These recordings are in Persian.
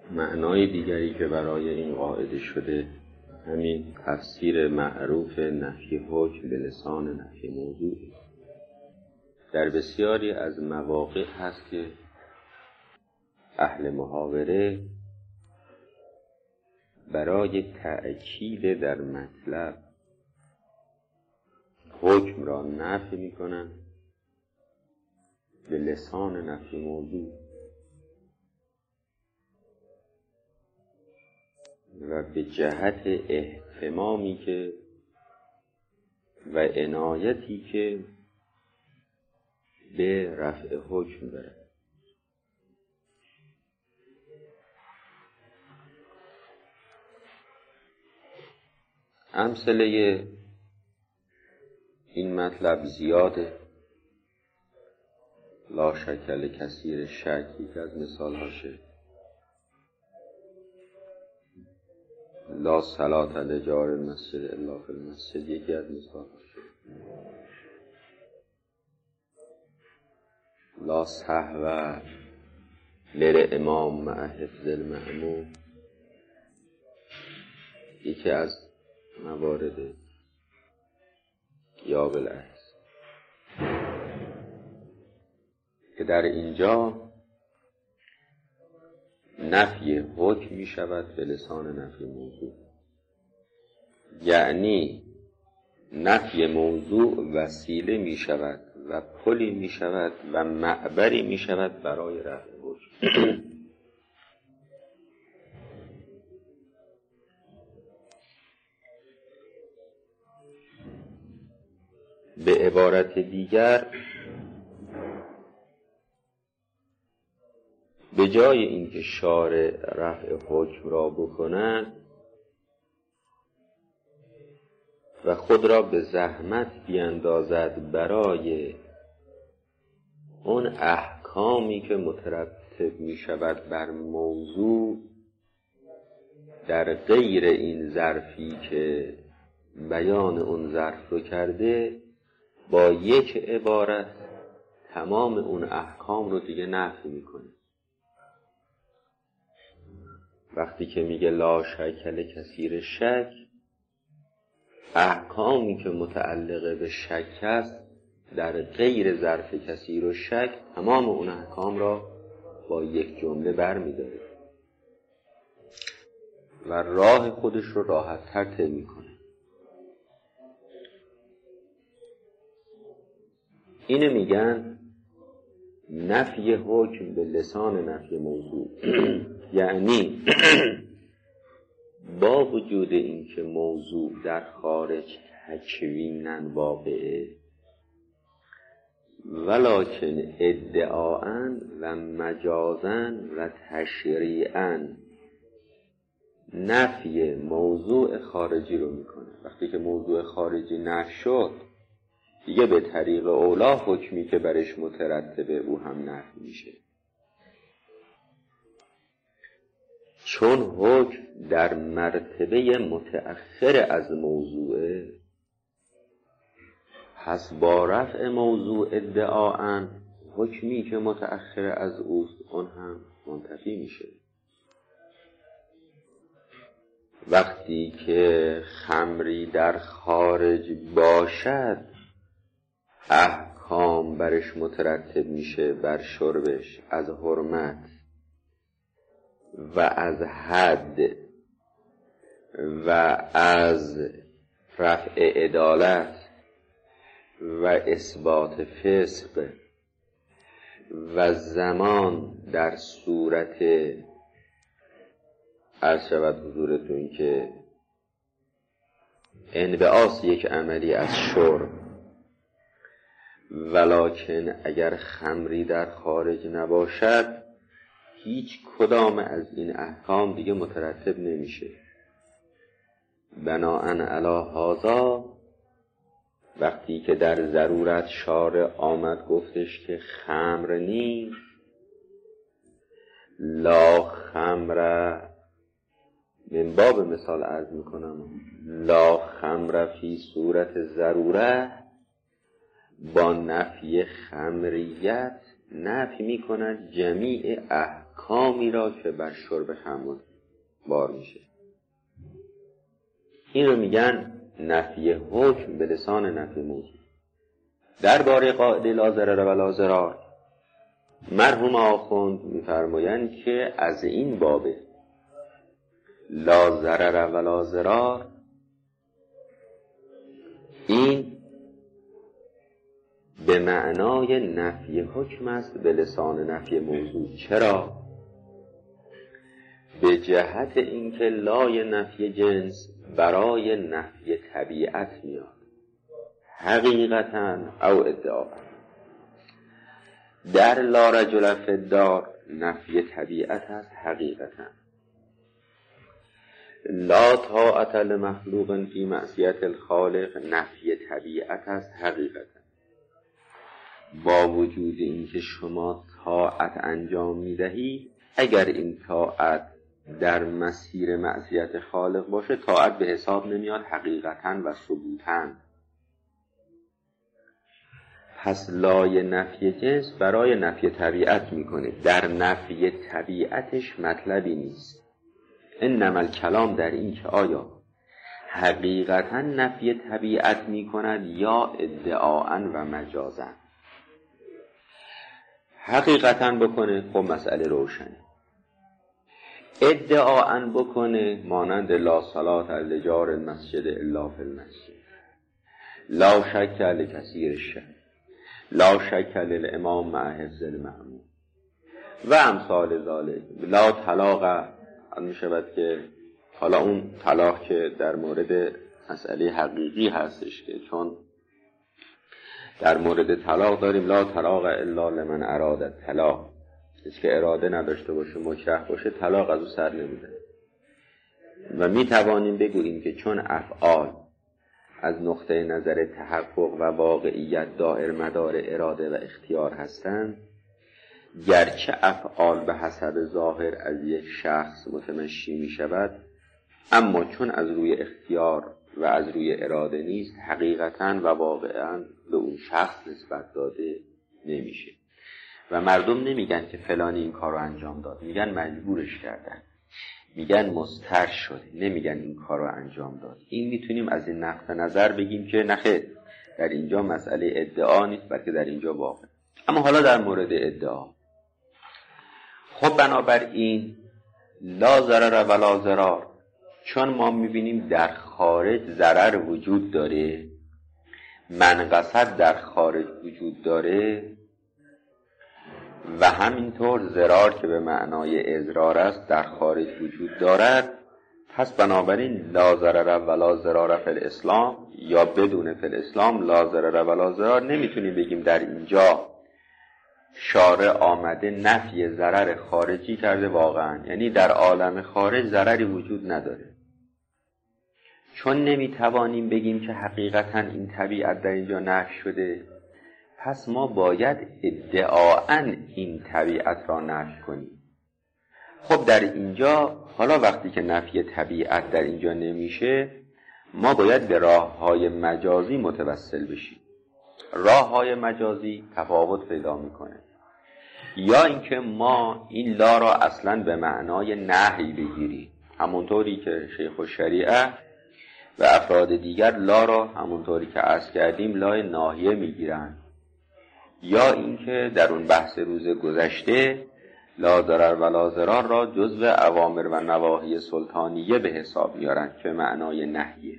معنای دیگری که برای این قاعده شده همین تفسیر معروف نفی حکم به لسان نفی موضوع. در بسیاری از مواقع هست که اهل محاوره برای تأکید در مطلب حکم را نفی می‌کنند به لسان نفی موضوع و به جهت اهتمامی که و عنایتی که به رفع حکم دارد. امثله این مطلب زیاده. لا شکل کثیر شک یک از مثال هاشه. لا صلاة لجار المسجد الا فی المسجد یکی از مثال هاشه. لا سهو للامام مع حفظ المأموم یکی از موارد یا بالعکس که در اینجا نفی حکم می شود به لسان نفی موضوع، یعنی نفی موضوع وسیله می شود و پلی می شود و معبری می شود برای رفع حکم. به عبارت دیگر به جای اینکه شارع رفع حکم را بکند و خود را به زحمت بیندازد برای اون احکامی که مترتب می شود بر موضوع در غیر این ظرفی که بیان اون ظرف رو کرده، با یک عبارت تمام اون احکام رو دیگه نفی میکنه. وقتی که میگه لا شکل کثیر شک، احکامی که متعلق به شک است در غیر ظرف کثیر و شک، تمام اون احکام را با یک جمله بر میداره و راه خودش رو راحت تر طی میکنه. اینو میگن نفی حکم به لسان نفی موضوع. یعنی با وجود این که موضوع در خارج تکویناً واقعه، ولکن ادعاءً و مجازاً و تشریعاً نفی موضوع خارجی رو میکنه. وقتی که موضوع خارجی نفی شد، دیگه به طریق اولا حکمی که برش مترتبه او هم نفی میشه. چون حکم در مرتبه متأخر از موضوعه، پس با رفع موضوع ادعاءً حکمی که متأخر از اوست اون هم منتفی میشه. وقتی که خمری در خارج باشد، احکام برش مترتب میشه بر شربش از حرمت و از حد و از رفع عدالت و اثبات فسق و زمان در صورت عرض شود حضورتون که انبعاث یک عملی از شرب. ولکن اگر خمری در خارج نباشد، هیچ کدام از این احکام دیگه مترتب نمیشه. بناءً علی هذا، وقتی که در ضرورت شارع آمد گفتش که خمر نیست، لا خمر، من باب مثال عرض میکنم، لا خمر فی صورت ضروره، با نفی خمریت نفی میکند جمیع احکام احکامی را که بر شرب خمر بار میشه. این رو میگن نفی حکم به لسان نفی موضوع. درباره قاعده لا ضرر و لا ضرار مرحوم آخوند میفرمایند که از این باب لا ضرر و لا ضرار این به معنای نفی حکم است به لسان نفی موضوع. چرا؟ به جهت اینکه لای نفی جنس برای نفی طبیعت میاد، حقیقتاً او ادعا. در لا رجل فی الدار نفی طبیعت است حقیقتاً. لا طاعت لمخلوق فی معصیت الخالق نفی طبیعت است حقیقتاً. با وجود اینکه شما طاعت انجام میدهی، اگر این طاعت در مسیر معصیت خالق باشه طاعت به حساب نمیاد حقیقتاً و ثبوتاً. پس لای نفی جنس برای نفی طبیعت میکنه، در نفی طبیعتش مطلبی نیست. انما الکلام در این که آیا حقیقتاً نفی طبیعت میکند یا ادعاءً و مجازاً. حقیقتاً بکنه خب مسئله روشنه. ادعاءً بکنه مانند لا صلاة لجار المسجد الا فی المسجد، لا شک لکثیر الشک، لا شک للامام مع حفظ المأموم و امثال ذالک. لا طلاق میشود که حالا اون طلاق که در مورد مسئله حقیقی هستش که چون در مورد طلاق داریم لا طلاق الا لمن اراد طلاق، کسی که اراده نداشته باشه مکره باشه طلاق از او سر نمیده. و می توانیم بگوییم که چون افعال از نقطه نظر تحقق و واقعیت دائر مدار اراده و اختیار هستند، گرچه افعال به حسب ظاهر از یک شخص متمشی می شود، اما چون از روی اختیار و از روی اراده نیست حقیقتاً و واقعاً به اون شخص نسبت داده نمیشه. و مردم نمیگن که فلانی این کار رو انجام داد، میگن مجبورش کردن، میگن مضطر شد، نمیگن این کار رو انجام داد. این میتونیم از این نقطه نظر بگیم که نخیر در اینجا مسئله ادعا نیست بلکه در اینجا واقع. اما حالا در مورد ادعا، خب بنابراین لا ضرر و لا ضرار، چون ما میبینیم در خارج ضرر وجود داره، منقصد در خارج وجود داره و همینطور ضرار که به معنای اضرار است در خارج وجود دارد، پس بنابراین لا ضرر و لا ضرار فی الاسلام یا بدون فی الاسلام لا ضرر و لا ضرار نمیتونیم بگیم در اینجا شارع آمده نفی ضرر خارجی کرده واقعا، یعنی در عالم خارج ضرری وجود نداره. چون نمیتوانیم بگیم که حقیقتا این طبیعت در اینجا نفی شده، پس ما باید ادعاءً این طبیعت را نفی کنیم. خب در اینجا حالا وقتی که نفی طبیعت در اینجا نمیشه، ما باید به راه‌های مجازی متوسل بشیم. راه‌های مجازی تفاوت پیدا میکنه. یا اینکه ما این لا را اصلاً به معنای نهی بگیریم، همونطوری که شیخ الشریعه و افراد دیگر لا را همونطوری که عرض کردیم لای ناهیه میگیرن. یا اینکه در اون بحث روز گذشته لا ضرر و لا ضرار را جزو اوامر و نواهی سلطانیه به حساب میارن که معنای نهیه.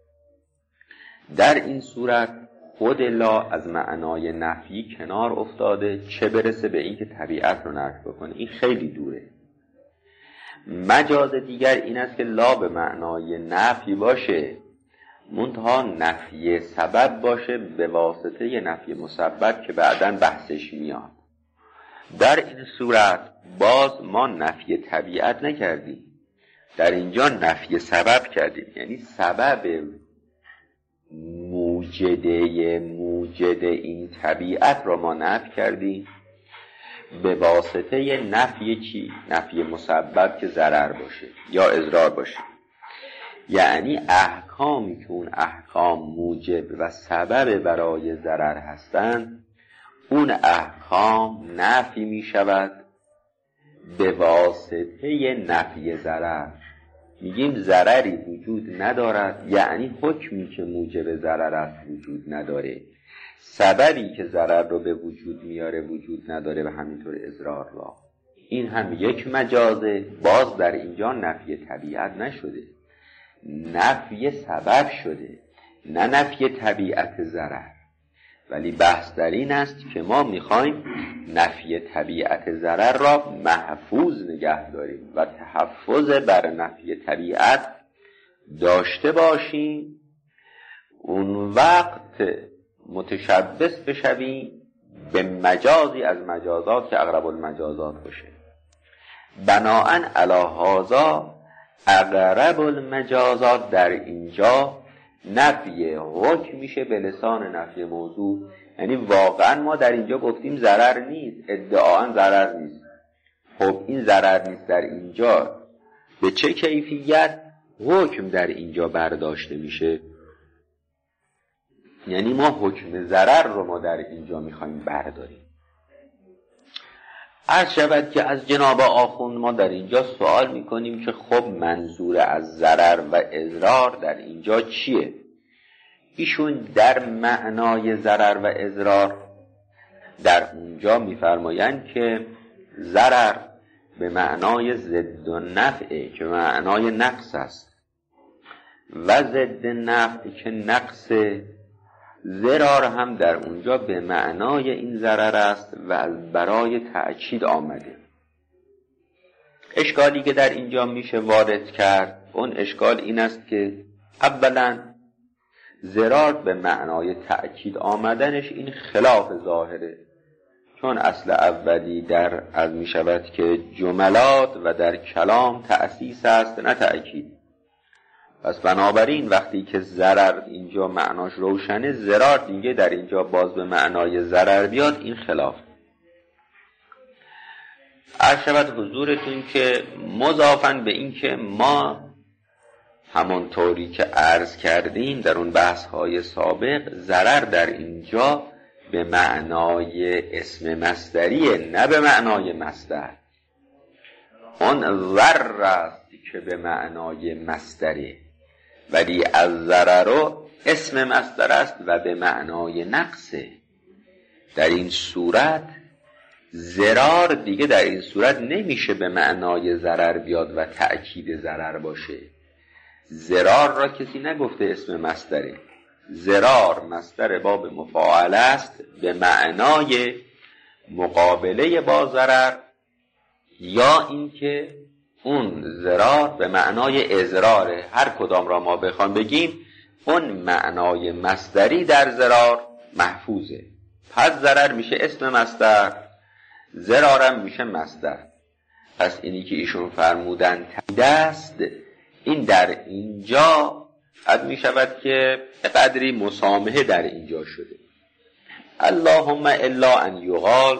در این صورت خود لا از معنای نفی کنار افتاده، چه برسه به این که طبیعت رو نفی بکنه، این خیلی دوره. مجاز دیگر این است که لا به معنای نفی باشه، منتها نفی سبب باشه به واسطه ی نفی مسبب که بعداً بحثش میاد. در این صورت باز ما نفی طبیعت نکردیم، در اینجا نفی سبب کردیم، یعنی سبب موجد این طبیعت را ما نفی کردیم به واسطه ی نفی چی؟ نفی مسبب که ضرر باشه یا اضرار باشه. یعنی احکامی که اون احکام موجب و سبب برای ضرر هستند، اون احکام نفی می شود به واسطه نفی ضرر. میگیم ضرری وجود ندارد، یعنی حکمی که موجب ضرر است وجود نداره، سببی که ضرر رو به وجود میاره وجود نداره و همینطور اضرار را. این هم یک مجازه. باز در اینجا نفی طبیعت نشده، نفی سبب شده، نه نفی طبیعت ضرر. ولی بحث در این است که ما میخوایم نفی طبیعت ضرر را محفوظ نگه داریم و تحفظ بر نفی طبیعت داشته باشیم، اون وقت متشبث بشویم به مجازی از مجازات که اقرب المجازات باشه. بناهن علی هذا اقرب المجازات در اینجا نفی حکم میشه به لسان نفی موضوع. یعنی واقعا ما در اینجا گفتیم ضرر نیست، ادعاً ضرر نیست. خب این ضرر نیست در اینجا به چه کیفیت؟ حکم در اینجا برداشته میشه. یعنی ما حکم ضرر رو ما در اینجا میخوایم برداریم. عرض شود که از جناب آخوند ما در اینجا سوال میکنیم که خب منظور از ضرر و اضرار در اینجا چیه؟ ایشون در معنای ضرر و اضرار در اونجا میفرمایند که ضرر به معنای ضد النفع که معنای نقص است و ضد نفع که نقص. ضرار هم در اونجا به معنای این ضرر است و برای تأکید آمده. اشکالی که در اینجا میشه وارد کرد، اون اشکال این است که اولا ضرار به معنای تأکید آمدنش این خلاف ظاهره، چون اصل اولی در از می شود که جملات و در کلام تأسیس است نه تأکید. پس بنابراین وقتی که ضرر اینجا معناش روشنه، ضرار دیگه در اینجا باز به معنای ضرر بیاد این خلاف. عرض شود حضورتون که مضافاً به این که ما همانطوری که عرض کردیم در اون بحث‌های سابق، ضرر در اینجا به معنای اسم مصدریه نه به معنای مصدر. اون ضرر است که به معنای مصدره، ولی از ضرر اسم مصدر است و به معنای نقصه. در این صورت ضرار دیگه در این صورت نمیشه به معنای ضرر بیاد و تأکید ضرر باشه. ضرار را کسی نگفته اسم مصدره، ضرار مصدر باب مفاعله است به معنای مقابله با ضرر، یا اینکه اون ضرار به معنای اضراره. هر کدام را ما بخوام بگیم اون معنای مصدری در ضرار محفوظه. پس ضرر میشه اسم مصدر، ضرارم میشه مصدر. پس اینی که ایشون فرمودن دست، این در اینجا قد میشود که قدری مسامحه در اینجا شده. اللهم الا ان یقال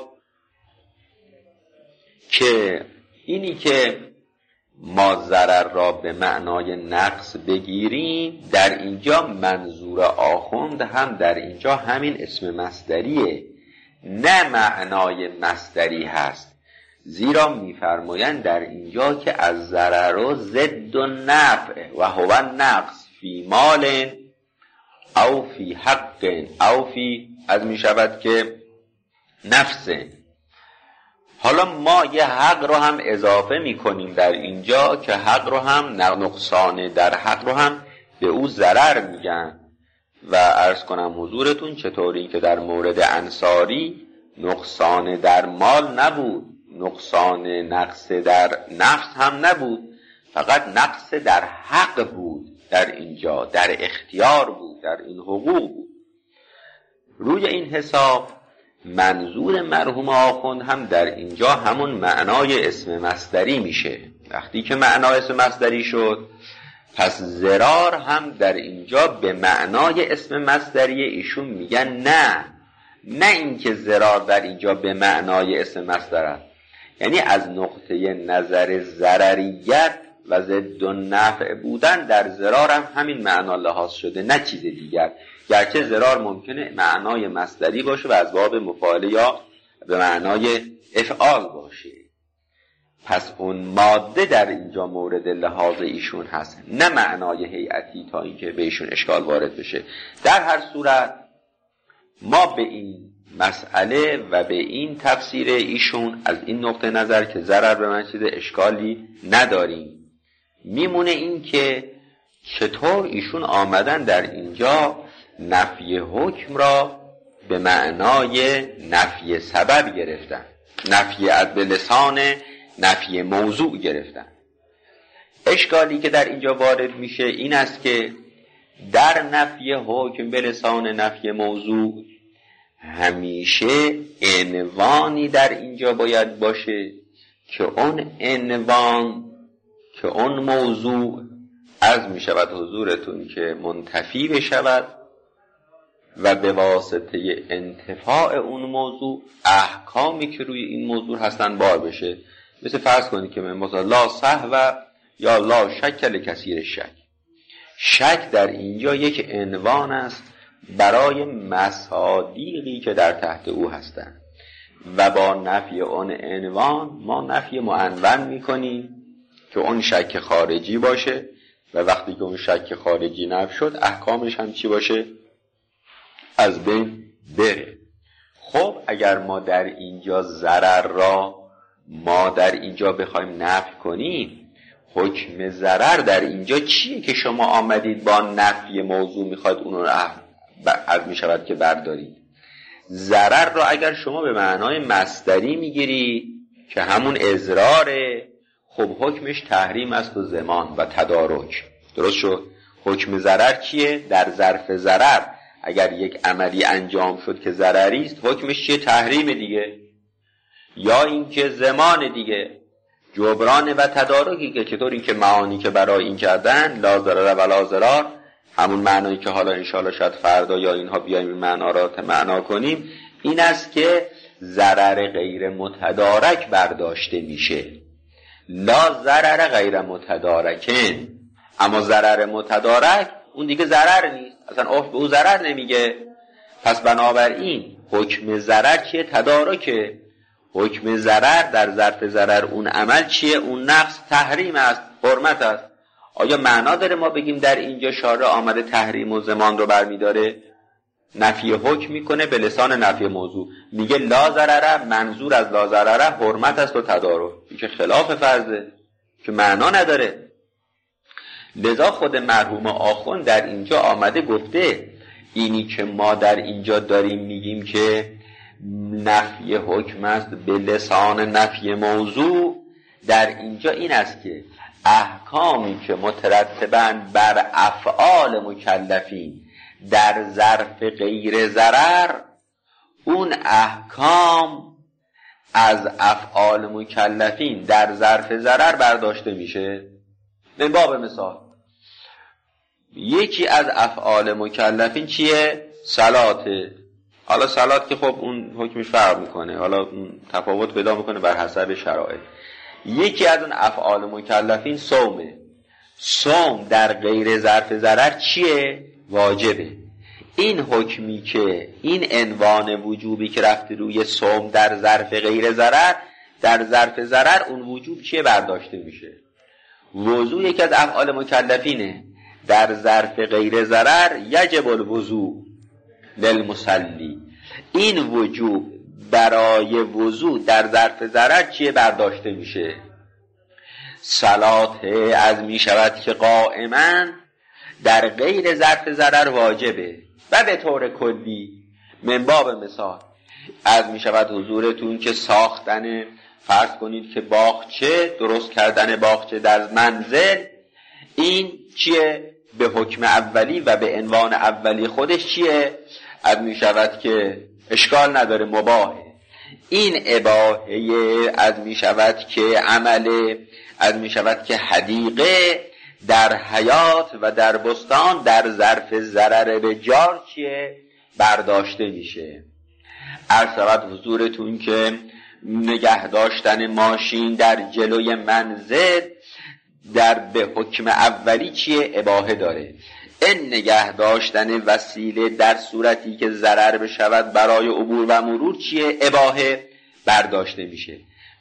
که اینی که ما ضرر را به معنای نقص بگیریم، در اینجا منظور آخوند هم در اینجا همین اسم مصدریه نه معنای مصدری هست. زیرا میفرمایند در اینجا که از ضرر ضد النفع و هو النقص فی مال او فی حق او فی از میشود که نفس. حالا ما یه حق رو هم اضافه میکنیم در اینجا که حق رو هم نقصان در حق رو هم به او ضرر میگن. و عرض کنم حضورتون چطوری که در مورد انصاری نقصان در مال نبود، نقصان نقص در نفس هم نبود، فقط نقص در حق بود، در اینجا در اختیار بود، در این حقوق بود. روی این حساب منظور مرحوم آخوند هم در اینجا همون معنای اسم مصدری میشه. وقتی که معنای اسم مصدری شد، پس ضرار هم در اینجا به معنای اسم مصدری. ایشون میگن نه اینکه ضرار در اینجا به معنای اسم مصدر است، یعنی از نقطه نظر ضرریت و ضد النفع بودن در ضرار هم همین معنا لحاظ شده نه چیز دیگر. گرچه ضرار ممکنه معنای مصدری باشه و از باب مفاعله یا به معنای افعال باشه. پس اون ماده در اینجا مورد لحاظ ایشون هست، نه معنای هیئتی تا اینکه به ایشون اشکال وارد بشه. در هر صورت ما به این مسئله و به این تفسیر ایشون از این نقطه نظر که ضرر به من چیز اشکالی نداریم. میمونه این که چطور ایشون آمدن در اینجا نفی حکم را به معنای نفی سبب گرفتن، نفی از به لسان نفی موضوع گرفتن. اشکالی که در اینجا وارد میشه این است که در نفی حکم به لسان نفی موضوع همیشه عنوانی در اینجا باید باشه که اون عنوان، که اون موضوع عرض می شود حضورتون که منتفی بشود و به واسطه انتفاع اون موضوع احکامی که روی این موضوع هستن بار بشه. مثل فرض کنید که مثلا لا سهو یا لا شک لکثیر شک. شک در اینجا یک عنوان است برای مصادیقی که در تحت او هستند و با نفی اون عنوان ما نفی معنون میکنیم که اون شک خارجی باشه و وقتی که اون شک خارجی نفی شد احکامش هم چی باشه؟ از بین بره. خب اگر ما در اینجا ضرر را ما در اینجا بخوایم نفی کنیم، حکم ضرر در اینجا چیه که شما آمدید با نفی موضوع میخواید اون رو از میشود که بردارید؟ ضرر را اگر شما به معنای مصدری میگیری که همون اضراره، خب حکمش تحریم است و زمان و تدارک. درست شد؟ حکم ضرر چیه؟ در ظرف ضرر اگر یک عملی انجام شد که ضرری است، حکمش چیه؟ تحریم دیگه، یا اینکه زمان دیگه، جبران و تدارکی که چطور این که معانی که برای این کردن لا ضرر و لا ضرار، همون معنایی که حالا انشاءالله شاید فردا یا اینها بیایم این معنا را معنا کنیم، این است که ضرر غیر متدارک برداشته میشه. لا ضرر غیر متدارکن، اما ضرر متدارک اون دیگه ضرر نیست، اصلا عرف به او ضرر نمیگه. پس بنابراین حکم ضرر چیه؟ تدارکه. حکم ضرر در ظرف ضرر اون عمل چیه؟ اون نقص تحریم است، حرمت است. آیا معنا داره ما بگیم در اینجا شارع آمده تحریم و زمان رو برمیداره؟ نفی حکم میکنه به لسان نفی موضوع، میگه لا ضرر، منظور از لا ضرر حرمت است و تدارک، این که خلاف فرضه که معنا نداره. لذا خود مرحوم آخوند در اینجا آمده گفته اینی که ما در اینجا داریم میگیم که نفی حکم است به لسان نفی موضوع، در اینجا این است که احکامی که مترتباً بر افعال مکلفین در ظرف غیر ضرر، اون احکام از افعال مکلفین در ظرف ضرر برداشته میشه. به باب مثال یکی از افعال مکلفین چیه؟ صلاته. حالا صلات که خب اون حکمش فرق میکنه، حالا تفاوت پیدا میکنه بر حسب شرایط. یکی از اون افعال مکلفین صومه. صوم در غیر ظرف ضرر چیه؟ واجبه. این حکمی که این عنوان وجوبی که رفته روی صوم در ظرف غیر ضرر، در ظرف ضرر اون وجوب چیه برداشته میشه؟ وضو یکی از افعال مکلفینه، در ظرف غیر ضرر یجب الوضو للمصلی. این وجوب برای وضو در ظرف ضرر چیه برداشته میشه؟ صلات از می شود که قائما در غیر ظرف ضرر واجبه. و به طور کلی من باب مثال از می شود حضورتون که ساختن، فرض کنید که باغچه، درست کردن باغچه در منزل، این چیه؟ به حکم اولی و به عنوان اولی خودش چیه؟ از می شود که اشکال نداره، مباهه. این اباهه از می شود که عمله، از می شود که حدیقه در حیات و در بستان در ظرف ضرر به جار چیه؟ برداشته میشه. عرض شود حضورتون که نگه داشتن ماشین در جلوی منزل در به حکم اولی چیه؟ اباهه داره. این نگه داشتن وسیله در صورتی که ضرر بشود برای عبور و مرور چیه؟ اباهه برداشته میشه.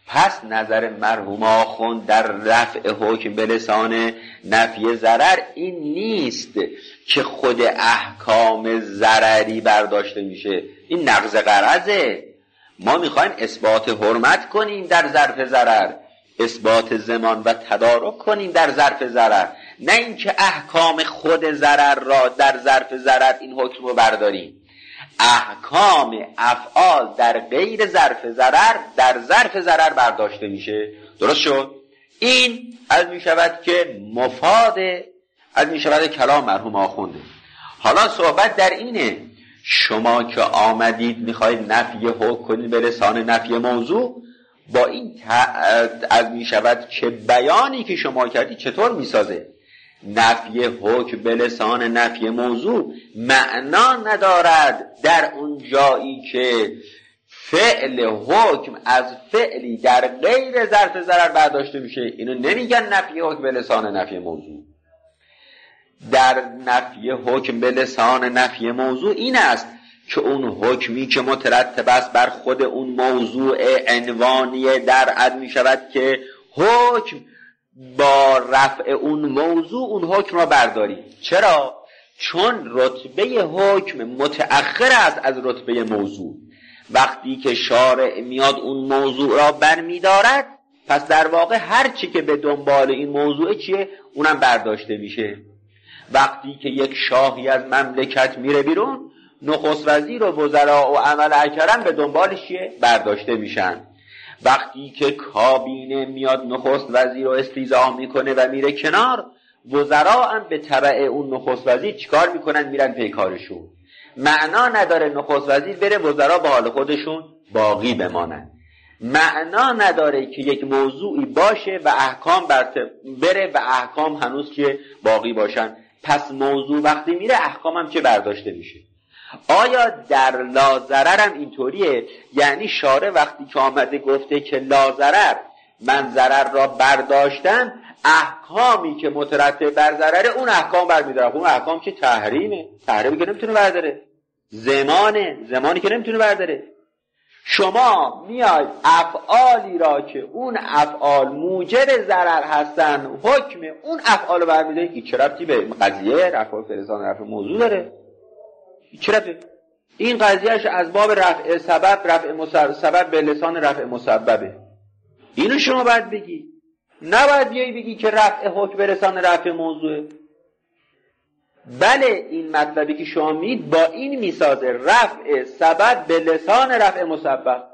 پس نظر مرحوم آخوند در رفع حکم به لسان نفی ضرر این نیست که خود احکام ضرری برداشته میشه، این نقض غرضه. ما میخوایم اثبات حرمت کنیم در ظرف ضرر، اثبات ضمان و تدارک کنیم در ظرف ضرر، نه اینکه احکام خود ضرر را در ظرف ضرر این حکم رو برداریم. احکام افعال در غیر ظرف ضرر در ظرف ضرر برداشته میشه. درست شد؟ این از میشود که مفاد از میشود کلام مرحوم آخونده. حالا صحبت در اینه، شما که آمدید میخواید نفی حکم کنید به لسان نفی موضوع، با این از میشود که بیانی که شما کردید چطور میسازه؟ نفی حکم به لسان نفی موضوع معنا ندارد در اون جایی که فعل حکم از فعلی در غیر ظرف ضرر برداشته میشه. اینو نمیگن نفی حکم به لسان نفی موضوع. در نفی حکم به لسان نفی موضوع این است که اون حکمی که مترتب است بر خود اون موضوع عنوانیه در عد می شود که حکم با رفع اون موضوع اون حکم را برداری. چرا؟ چون رتبه حکم متأخر است از رتبه موضوع. وقتی که شارع میاد اون موضوع را برمی دارد، پس در واقع هر چی که به دنبال این موضوع چیه اونم برداشته میشه. وقتی که یک شاهی از مملکت میره بیرون، نخست وزیر و وزرا و عمل اکرم به دنبالش چیه برداشته میشن. وقتی که کابینه میاد نخست وزیر رو استیضاح میکنه و میره کنار، وزرا هم به تبع اون نخست وزیر چیکار میکنن؟ میرن پی کارشون. معنا نداره نخست وزیر بره وزرا به حال خودشون باقی بمانن. معنا نداره که یک موضوعی باشه و احکام بره و احکام هنوز که باقی باشن. پس موضوع وقتی میره احکام هم که برداشته میشه. آیا در لازرر هم اینطوریه؟ یعنی شارع وقتی که آمده گفته که لازرر من ضرر را برداشتم، احکامی که مترتب بر ضرره اون احکام برمیداره. اون احکام که تحریمه که نمیتونه برداره، زمانی که نمیتونه برداره. شما میاید افعالی را که اون افعال موجب ضرر هستن حکم اون افعال برمیداره. این چه ربطی به قضیه رفع فرزان رفع موضوع داره؟ چرا این قضیهش از باب رفع سبب، سبب به لسان رفع مسببه. اینو شما باید بگی، نباید بیایی بگی که رفع حکم به لسان رفع موضوعه. بله این مطلبی که شما میید با این میسازه، رفع سبب به لسان رفع مسبب.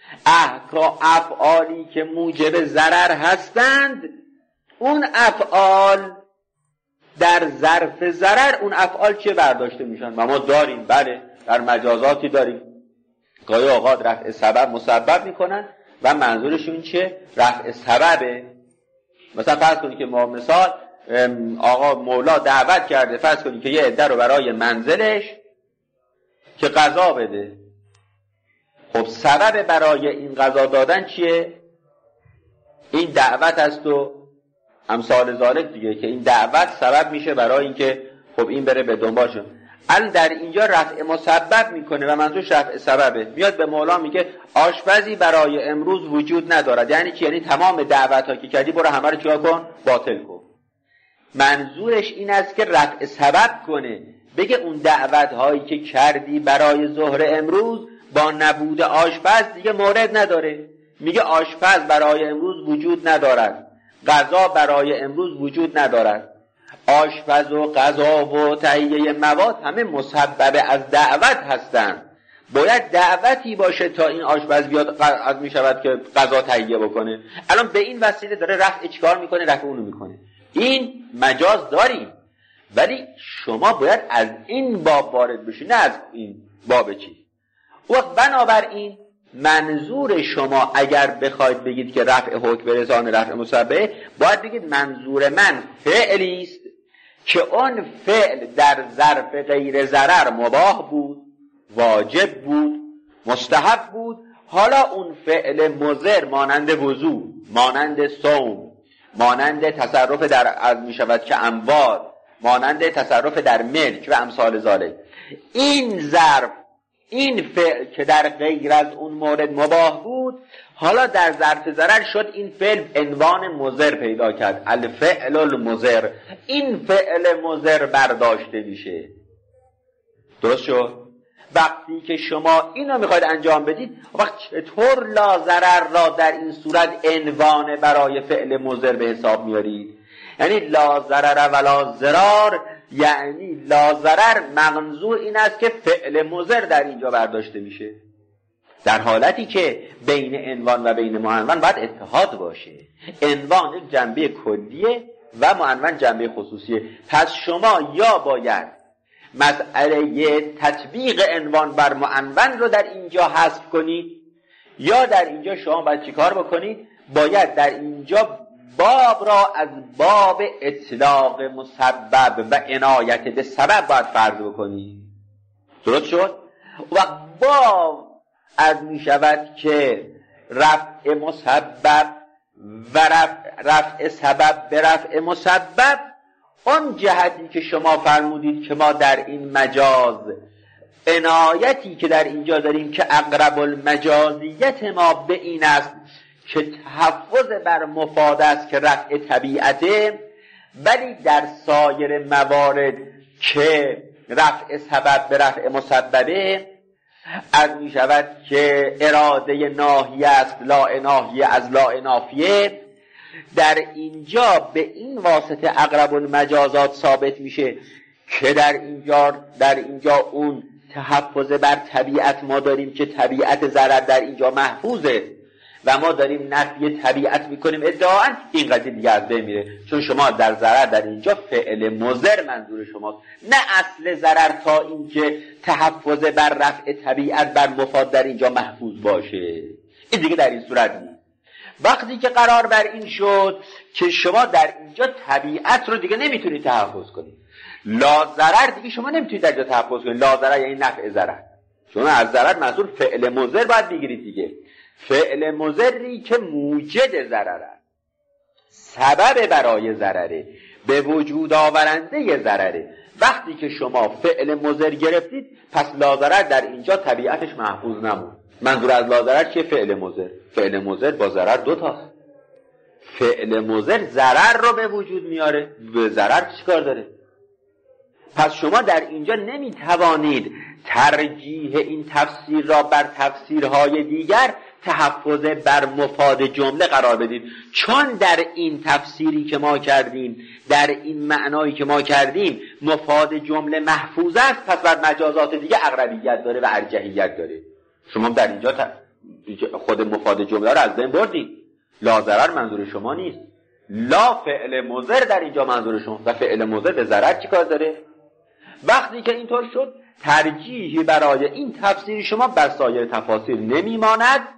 افعالی که موجب ضرر هستند اون افعال در ظرف ضرر اون افعال چه برداشته میشن؟ و ما داریم، بله در مجازاتی داریم گاهی اوقات رفع سبب مسبب میکنن و منظورشون چه؟ رفع سببه. مثلا فرض کنید که ما مثال آقا مولا دعوت کرده، فرض کنید که یه عده رو برای منزلش که غذا بده. خب سبب برای این غذا دادن چیه؟ این دعوت است و امثال ذالک دیگه، که این دعوت سبب میشه برای اینکه خب این بره به دنبالش. الان در اینجا رفع مسبب میکنه و منظورش رفع سببه. میاد به مولا میگه آشپزی برای امروز وجود ندارد. یعنی چی؟ یعنی تمام دعوت ها که کردی برو همه رو چیا کن؟ باطل کن. منظورش این است که رفع سبب کنه، بگه اون دعوت هایی که کردی برای ظهر امروز با نبود آشپز دیگه مورد نداره. میگه آشپز برای امروز وجود ندارد، غذا برای امروز وجود ندارد. آشپز و غذا و تهیه مواد همه مسبب از دعوت هستند. باید دعوتی باشه تا این آشپز بیاد از می شود که غذا تهیه بکنه. الان به این وسیله داره رفع چیکار میکنه؟ رفع اونو میکنه. این مجاز داریم، ولی شما باید از این باب وارد بشی، نه از این باب چی. وقت بنابراین منظور شما اگر بخواید بگید که رفع حکم به لسان رفع مسبب، باید بگید منظور من فعلی است که اون فعل در ظرف غیر ضرر مباح بود، واجب بود، مستحب بود. حالا اون فعل مضر مانند وضو، مانند صوم، مانند تصرف در از می شود که اموال، مانند تصرف در ملک و امثال ذالک، این ظرف این فعل که در غیر از اون مورد مباح بود، حالا در ظرف ضرر شد این فعل عنوان مضر پیدا کرد، الفعل المضر، این فعل مضر برداشته میشه. درست شد؟ وقتی که شما اینو میخواید انجام بدید، وقت چطور لا ضرر را در این صورت عنوان برای فعل مضر به حساب میارید؟ یعنی لا ضرر ولا ضرار، یعنی لا ضرر منظور این است که فعل مضر در اینجا برداشته میشه، در حالتی که بین عنوان و بین معنون باید اتحاد باشه. عنوان جنبه کلیه و معنون جنبه خصوصیه. پس شما یا باید مسئله تطبیق عنوان بر معنون رو در اینجا حذف کنید، یا در اینجا شما باید چیکار بکنید؟ باید در اینجا باب را از باب اطلاق مسبب و عنایت به سبب باید فرض بکنید. درست شد؟ و باب از می شود که رفع مسبب و رفع سبب به رفع مسبب، اون جهتی که شما فرمودید که ما در این مجاز عنایتی که در اینجا داریم که اقرب المجازیت ما به این است که تحفظ بر مفاد است که رفع طبیعته، ولی در سایر موارد که رفع سبب به رفع مسببه از می شود که اراده ناهیه است لا ناهیه از لا نافیه، در اینجا به این واسطه اقرب المجازات ثابت میشه که در اینجا اون تحفظ بر طبیعت ما داریم که طبیعت ضرر در اینجا محفوظه و ما داریم نفی طبیعت میکنیم، ادعاً این قضیه دیگه از بین میره، چون شما در ضرر در اینجا فعل مضر منظور شماست، نه اصل ضرر، تا اینکه تحفظ بر رفع طبیعت بر مفاد در اینجا محفوظ باشه. این دیگه در این صورت نیست. وقتی که قرار بر این شد که شما در اینجا طبیعت رو دیگه نمیتونید تحفظ کنید، لا ضرر دیگه شما نمیتونید در اینجا تحفظ کنید، لا ضرر یعنی نفع ضرر، شما از ضرر منظور فعل مضر باید بگیرید دیگه، فعل مضری که موجد ضرر است، سبب برای ضرره، به وجود آورنده ضرره. وقتی که شما فعل مضر گرفتید، پس لا ضرر در اینجا طبیعتش محفوظ نموند. منظور از لا ضرر چیه؟ فعل مضر. فعل مضر با ضرر دو تاست. فعل مضر ضرر رو به وجود میاره، به ضرر چیکار داره؟ پس شما در اینجا نمیتوانید ترجیح این تفسیر را بر تفسیرهای دیگر تحفظ بر مفاد جمله قرار بدید، چون در این تفسیری که ما کردیم، در این معنایی که ما کردیم، مفاد جمله محفوظ است، پس بر مجازات دیگه اقربیت داره و ارجحیت داره. شما در اینجا خود مفاد جمله را از بین بردید، لا ضرر منظور شما نیست، لا فعل مضر در اینجا منظور شما، و فعل مضر به ضرر چی کار داره؟ وقتی که اینطور شد، ترجیحی برای این تفسیر شما بر سایر تفاسیر نمیماند،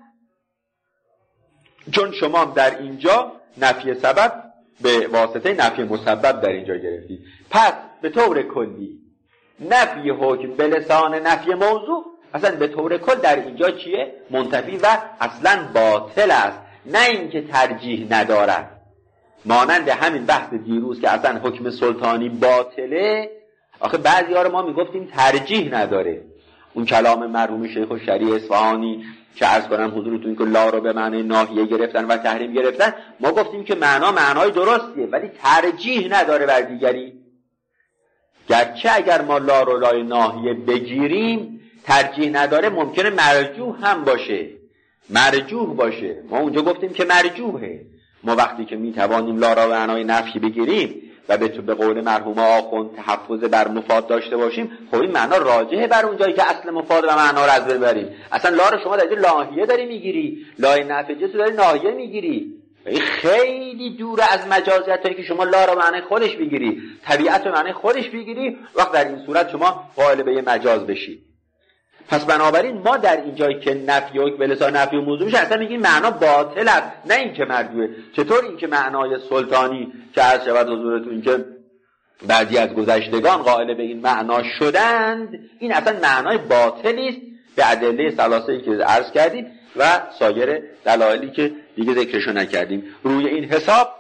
چون شما در اینجا نفی سبب به واسطه نفی مسبب در اینجا گرفتید. پس به طور کلی نفی حکم به لسان نفی موضوع اصلا به طور کل در اینجا چیه؟ منتفی و اصلا باطل است، نه اینکه ترجیح ندارد. مانند همین بحث دیروز که اصلا حکم سلطانی باطله، آخه بعضی ها رو ما میگفتیم ترجیح نداره. اون کلام مرحوم شیخ الشریع اصفهانی که عرض کنم حضورتون که لا رو به معنی ناهیه گرفتن و تحریم گرفتن، ما گفتیم که معنای درستیه ولی ترجیح نداره بر دیگری. گرچه اگر ما لا رو لای ناهیه بگیریم ترجیح نداره، ممکنه مرجوح هم باشه، مرجوح باشه. ما اونجا گفتیم که مرجوحه. ما وقتی که میتوانیم لا را به معنای نفی بگیریم و به قول مرحوم آخوند تحفظ بر مفاد داشته باشیم، خب این معنا راجعه بر اونجایی که اصل مفاد و معنا رو از بین ببریم. اصلا لا رو شما در اینجا ناهیه داری میگیری، لای نفی جنس داری ناهیه میگیری، خیلی دور از مجازیت هایی که شما لا رو معنی خودش بگیری، طبیعت رو معنی خودش بگیری، وقت در این صورت شما قائل به یه مجاز بشی. پس بنابراین ما در اینجایی که نفی و به لسان نفی و موضوع میشه اصلا میگیم معنا باطل است، نه این که مرجوعه. چطور این که معنای سلطانی که عرض شود حضورتون که بعضی از گذشتگان قائل به این معنا شدند، این اصلا معنای باطلی است به ادله ثلاثه‌ای که عرض کردیم و سایر دلایلی که دیگه ذکرشو نکردیم. روی این حساب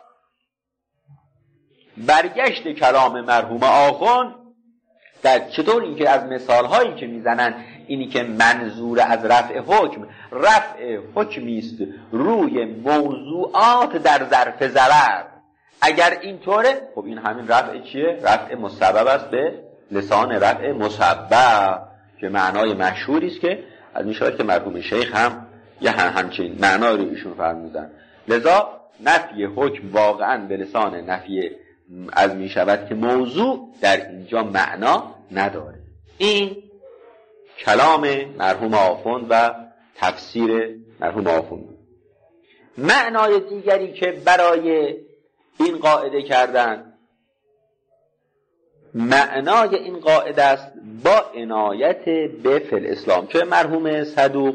برگشت کلام مرحوم آخوند در چطور اینکه از مثالهایی که میزنن اینی که منظور از رفع حکمی است روی موضوعات در ظرف ضرر. اگر اینطوره خب این همین رفع چیه؟ رفع مسبب است به لسان رفع مسبب که معنای مشهوری است که از میشود که مرحوم شیخ هم یه همچین معنای رو ایشون فرمودن. لذا نفی حکم واقعا به لسان نفی از میشود که موضوع در اینجا معنا نداره. این کلام مرحوم آخوند و تفسیر مرحوم آخوند. معنای دیگری که برای این قاعده کردن، معنای این قاعده است با عنایت به فی الاسلام که مرحوم صدوق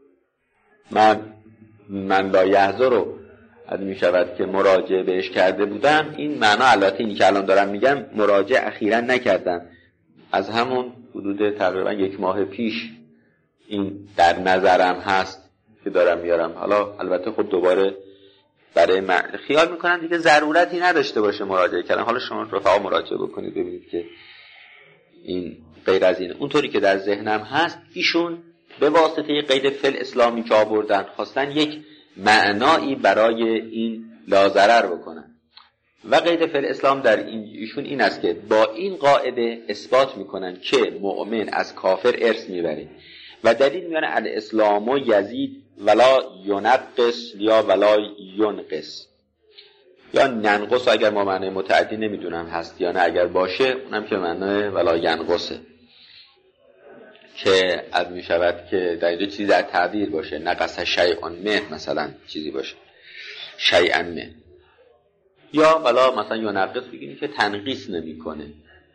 من لا یحضر رو از می شود که مراجعه بهش کرده بودم. این معنا البته اینی که الان دارم میگم مراجعه اخیراً نکردم، از همون حدود تقریبا 1 ماه پیش این در نظرم هست که دارم میارم. حالا البته خب دوباره برای خیال میکنم دیگه ضرورتی نداشته باشه مراجعه کردن. حالا شما رفقا مراجعه بکنید ببینید که این غیر از اینه. اونطوری که در ذهنم هست ایشون به واسطه قید فعل اسلامی که آوردن خواستن یک معنایی برای این لاضرر بکنن و قید فعل اسلام در ایشون این است که با این قاعده اثبات میکنن که مؤمن از کافر ارث میبره و دلیل میانه الاسلام و یزید ولا ینقص یا ولا ینقص یا ننقص، اگر ما معنی متعدی نمیدونم هست یا نه، اگر باشه اونم که معنی ولا ینقصه که از می شود که در اینجا چیزی در تعبیر باشه، نقص شیئا منه مثلا چیزی باشه شیئا منه، یا ولا مثلا ینقص بگیم که تنقیص نمی کنه.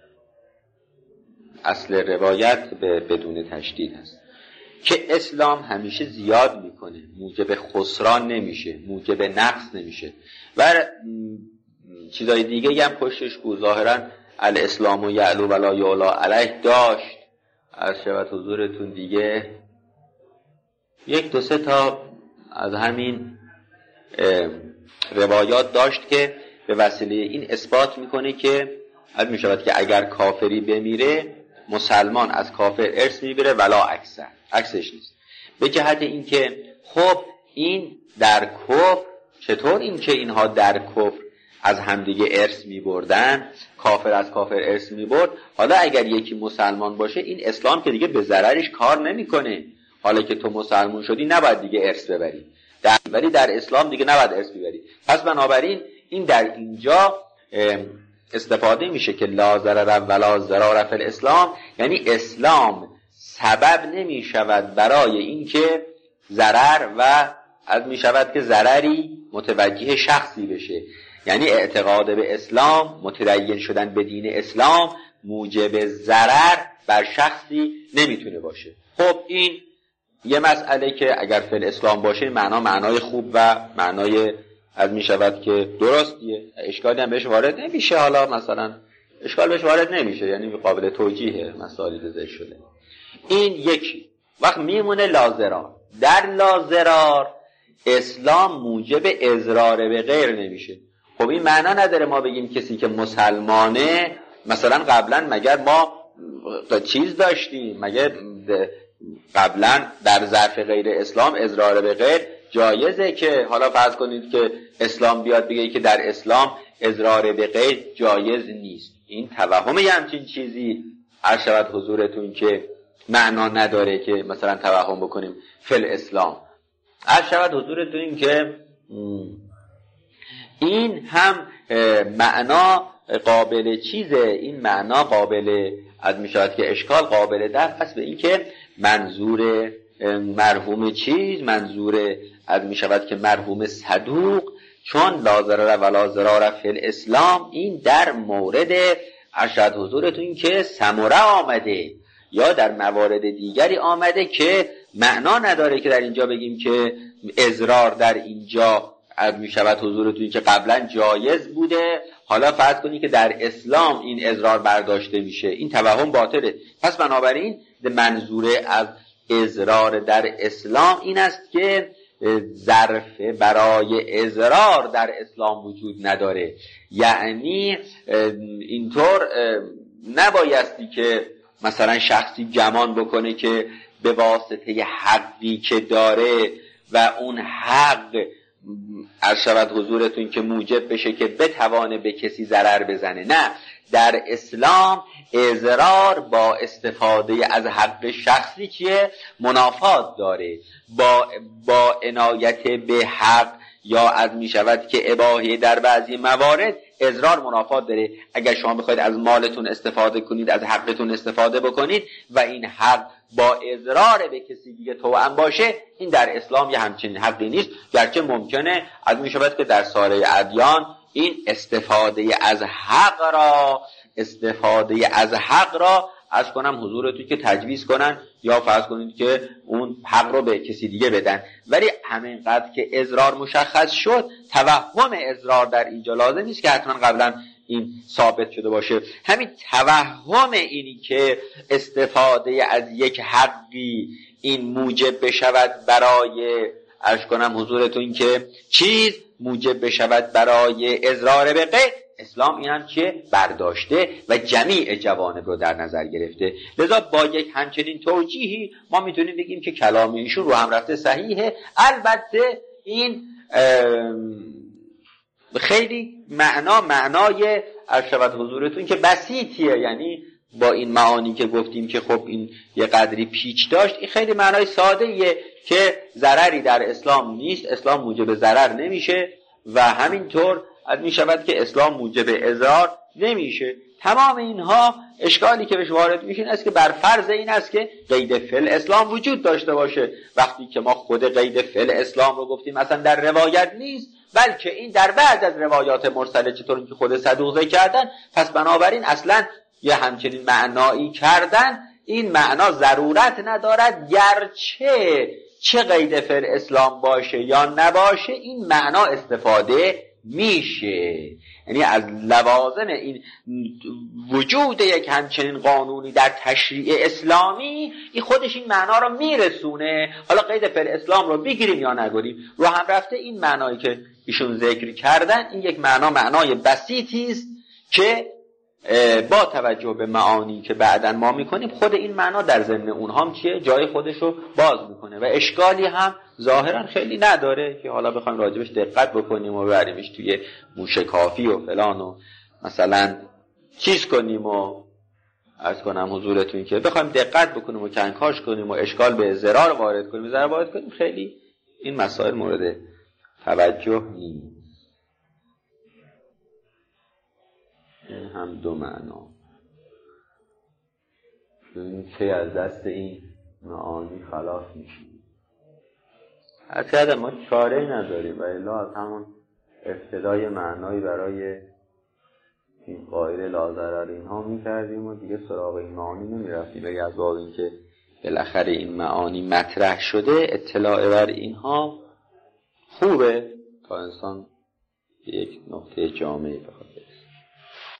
اصل روایت بدون تشدید هست که اسلام همیشه زیاد میکنه، موجب خسران نمیشه، موجب نقص نمیشه و چیزای دیگه هم پشتش بود. ظاهرا الاسلام و یعلو ولا یعلا علیه داشت. از شبت حضورتون دیگه 1-2-3 تا از همین روایات داشت که به وسیله این اثبات میکنه که از میشود که اگر کافری بمیره مسلمان از کافر ارث میبره ولا عکسش نیست. به جهت این که خب این در کفر چطور این که اینها در کفر از همدیگه ارث میبردن، کافر از کافر ارث میبرد، حالا اگر یکی مسلمان باشه این اسلام که دیگه به ضررش کار نمیکنه. حالا که تو مسلمان شدی نباید دیگه ارث ببری، ولی در اسلام دیگه نباید ارث ببری. پس بنابراین این در اینجا استفاده میشه که لا ضرر ولا ضرار فی الاسلام، یعنی اسلام سبب نمیشود برای اینکه ضرر و از میشود که ضرری متوجه شخصی بشه. یعنی اعتقاد به اسلام، متدین شدن به دین اسلام موجب ضرر بر شخصی نمیتونه باشه. خب این یه مسئله که اگر فی الاسلام باشه معنای خوب و معنای از میشود که درستیه، اشکالی هم بهش وارد نمیشه. حالا مثلا اشکال بهش وارد نمیشه، یعنی قابل توجیه مسائلی که ذکر شده. این یکی. وقت میمونه لازرار. در لازرار اسلام موجب اضرار به غیر نمیشه. خب این معنا نداره ما بگیم کسی که مسلمانه، مثلا قبلا مگر ما چیز داشتیم، مگر قبلا در ظرف غیر اسلام اضرار به غیر جایزه که حالا فرض کنید که اسلام بیاد بگه که در اسلام اضرار به غیر جایز نیست. این توهم همچین چیزی عرض شود حضورتون که معنا نداره که مثلا توهم بکنیم فی الاسلام. عرض شود حضورتون که این هم معنا قابل چیزه، این معنا قابل از میشود که اشکال قابل دفع است به این که منظور مرحوم چیز، منظور از میشود که مرحوم صدوق چون لا ضرر ولا ضرار فی الاسلام این در مورد ارشد حضورتون که سمره آمده یا در موارد دیگری آمده که معنا نداره که در اینجا بگیم که اضرار در اینجا از میشود حضورتون که قبلا جایز بوده، حالا فرض کنید که در اسلام این اضرار برداشته میشه. این توهم باطله. پس بنابراین منظور از اضرار در اسلام این است که ظرف برای اضرار در اسلام وجود نداره. یعنی اینطور نبایستی که مثلا شخصی گمان بکنه که به واسطه حقی که داره و اون حق عرض شود حضورتون که موجب بشه که بتوانه به کسی ضرر بزنه. نه، در اسلام اضرار با استفاده از حق شخصی که منافات داره با عنایت به حق، یا از می شود که اباحه در بعضی موارد اضرار منافات داره. اگر شما بخواید از مالتون استفاده کنید، از حقتون استفاده بکنید و این حق با اضرار به کسی دیگه توأم باشه، این در اسلام یه همچین حقی نیست. گرچه ممکنه از می شود که در سایر ادیان این استفاده از حق را از کنم حضورتون که تجویز کنن یا فرض کنید که اون حق رو به کسی دیگه بدن. ولی همینقدر که اضرار مشخص شد، توهم اضرار در اینجا لازم نیست که حتما قبلا این ثابت شده باشه. همین توهم اینی که استفاده از یک حقی این موجب بشود برای عرض کنم حضورتون که چیز موجب بشود برای اضرار به غیر، اسلام این هم که برداشته و جمیع جوانب رو در نظر گرفته. لذا با یک همچنین توجیهی ما میتونیم بگیم که کلام ایشون رو هم رفته صحیحه. البته این خیلی معنای عرض حضورتون که بسیطیه، یعنی با این معانی که گفتیم که خب این یه قدری پیچ داشت، این خیلی معنای سادهیه که ضرری در اسلام نیست، اسلام موجب ضرر نمیشه و همینطور می شود که اسلام موجب اضرار نمیشه. تمام اینها اشکالی که بهش وارد میشه این است که بر فرض این است که قید فعل اسلام وجود داشته باشه. وقتی که ما خود قید فعل اسلام رو گفتیم مثلا در روایت نیست، بلکه این در بعد از روایات مرسله چطور که خود صدوق کردن، پس بنابراین اصلا یه همچنین معنایی کردن این معنا ضرورت ندارد، گرچه چه قید فعل اسلام باشه یا نباشه این معنا استفاده میشه. یعنی از لوازم این وجود یک همچنین قانونی در تشریع اسلامی این خودش این معنا رو میرسونه. حالا قید فعل اسلام رو بگیریم یا نگیریم، رو هم رفته این معنایی که ایشون ذکر کردن این یک معنای بسیطی است که با توجه به معانی که بعداً ما میکنیم خود این معنا در ضمن اونها هم چیه جای خودش رو باز میکنه و اشکالی هم ظاهرا خیلی نداره که حالا بخوایم راجبش دقت بکنیم و ببریمش توی موشکافی و فلان و مثلا چیز کنیم و عرض کنم حضورتون که بخوایم دقت بکنیم و کنکاش کنیم و اشکال به ضرر وارد کنیم خیلی این مسائل مورد توجه نیست. این هم دو معنا که از دست این معانی خلاص میشیم. اصلا ما چاره نداریم و الا از همون ابتدای معنایی برای این قاعده لازرار اینها میکردیم و دیگه سراغ این معانی نمیرفتیم. بگه از واقع این که بالاخره این معانی مطرح شده اطلاع بر اینها خوبه تا انسان یک نقطه جامعی بخواد.